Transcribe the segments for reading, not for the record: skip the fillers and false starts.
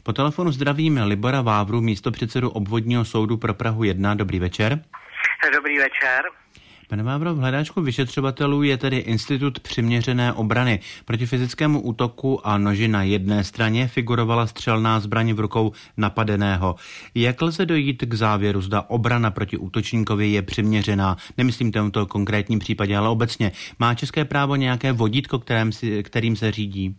Po telefonu zdravím Libora Vávru, místopředsedu obvodního soudu pro Prahu 1. Dobrý večer. Dobrý večer. Pane Vávro, v hledáčku vyšetřovatelů je tedy institut přiměřené obrany. Proti fyzickému útoku a noži na jedné straně figurovala střelná zbraň v rukou napadeného. Jak lze dojít k závěru, zda obrana proti útočníkovi je přiměřená? Nemyslím tomto konkrétním případě, ale obecně. Má české právo nějaké vodítko, kterým se řídí?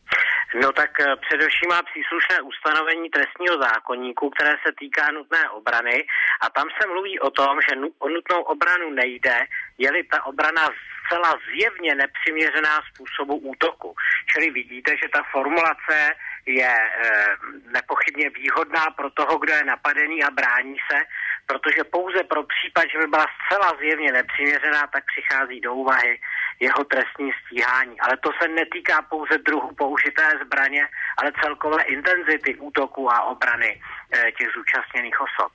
No tak především má příslušné ustanovení trestního zákoníku, které se týká nutné obrany a tam se mluví o tom, že o nutnou obranu nejde, je-li ta obrana zcela zjevně nepřiměřená způsobu útoku. Čili vidíte, že ta formulace je nepochybně výhodná pro toho, kdo je napadený a brání se, protože pouze pro případ, že by byla zcela zjevně nepřiměřená, tak přichází do úvahy jeho trestní stíhání. Ale to se netýká pouze druhu použité zbraně, ale celkové intenzity útoku a obrany těch zúčastněných osob.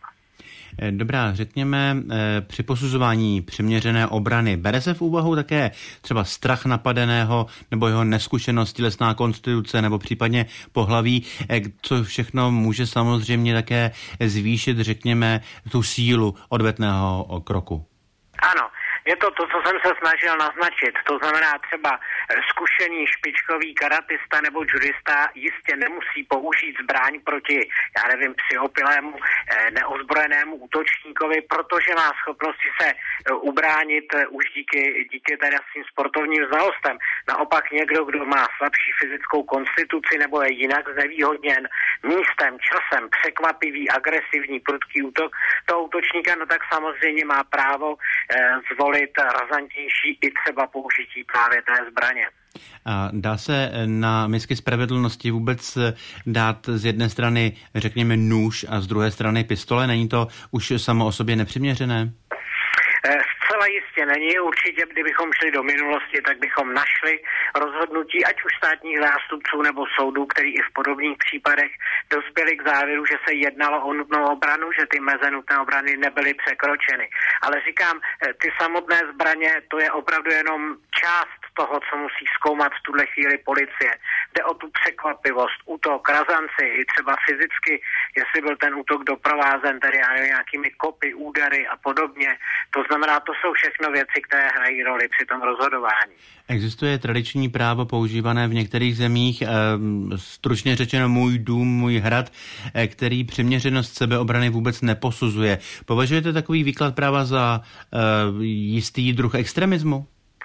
Dobrá, řekněme, při posuzování přiměřené obrany bere se v úvahu také třeba strach napadeného nebo jeho neskušenost, tělesná konstituce nebo případně pohlaví, co všechno může samozřejmě také zvýšit, řekněme, tu sílu odvetného kroku. Ano. Je to, co jsem se snažil naznačit. To znamená třeba zkušený špičkový karatista nebo judista jistě nemusí použít zbraň proti, přiopilému, neozbrojenému útočníkovi, protože má schopnosti se ubránit už díky teda svým sportovním znalostem. Naopak někdo, kdo má slabší fyzickou konstituci nebo je jinak znevýhodněn místem, časem, překvapivý, agresivní, prudký útok toho útočníka, no tak samozřejmě má právo zvolit razantnější i třeba použití právě té zbraně. A dá se na misky spravedlnosti vůbec dát z jedné strany, řekněme, nůž a z druhé strany pistole? Není to už samo o sobě nepřiměřené? Zcela jistě není. Určitě, kdybychom šli do minulosti, tak bychom našli rozhodnutí, ať už státních zástupců nebo soudů, který i v podobných případech dospěli k závěru, že se jednalo o nutnou obranu, že ty meze nutné obrany nebyly překročeny. Ale říkám, ty samotné zbraně, to je opravdu jenom část toho, co musí zkoumat v tuhle chvíli policie. Jde o tu překvapivost, útok, razanci, i třeba fyzicky, jestli byl ten útok doprovázen tedy nějakými kopy, údery a podobně. To znamená, to jsou všechno věci, které hrají roli při tom rozhodování. Existuje tradiční právo používané v některých zemích, stručně řečeno můj dům, můj hrad, který přiměřenost sebeobrany vůbec neposuzuje. Považujete takový výklad práva za jistý druh extremismu?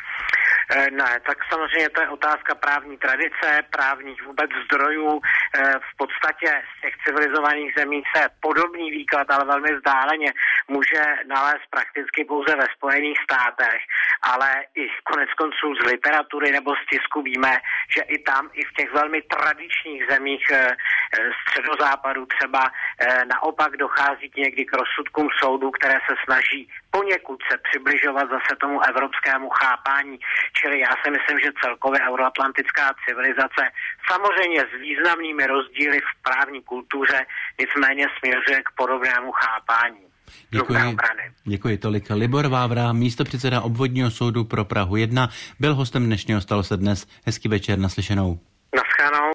Ne, tak samozřejmě to je otázka právní tradice, právních vůbec zdrojů. V podstatě z těch civilizovaných zemí se podobný výklad, ale velmi vzdáleně, může nalézt prakticky pouze ve Spojených státech, ale i konec konců z literatury nebo z tisku víme, že i tam, i v těch velmi tradičních zemích středozápadu třeba naopak dochází někdy k rozsudkům soudů, které se snaží poněkud se přibližovat zase tomu evropskému chápání. Čili já si myslím, že celkově euroatlantická civilizace samozřejmě s významnými rozdíly v právní kultuře nicméně směřuje k podobnému chápání. Děkuji tolik. Libor Vávra, místopředseda obvodního soudu pro Prahu 1, byl hostem dnešního Stalo se dnes. Hezký večer, naslyšenou. Naschledanou.